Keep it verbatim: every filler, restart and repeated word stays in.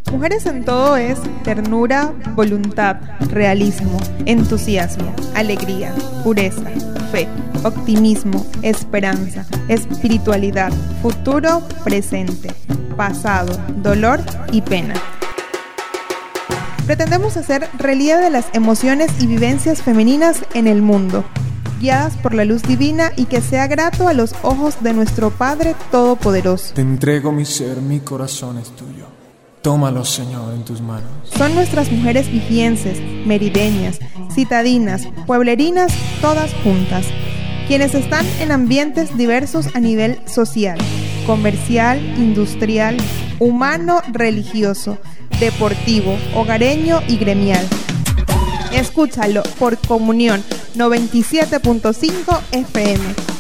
Mujeres en todo es ternura, voluntad, realismo, entusiasmo, alegría, pureza, fe, optimismo, esperanza, espiritualidad, futuro, presente, pasado, dolor y pena. Pretendemos hacer relieve de las emociones y vivencias femeninas en el mundo, guiadas por la luz divina, y que sea grato a los ojos de nuestro Padre Todopoderoso. Te entrego mi ser, mi corazón es tuyo. Tómalo, Señor, en tus manos. Son nuestras mujeres vigienses, merideñas, citadinas, pueblerinas, todas juntas, quienes están en ambientes diversos a nivel social, comercial, industrial, humano, religioso, deportivo, hogareño y gremial. Escúchalo por Comunión noventa y siete punto cinco F M.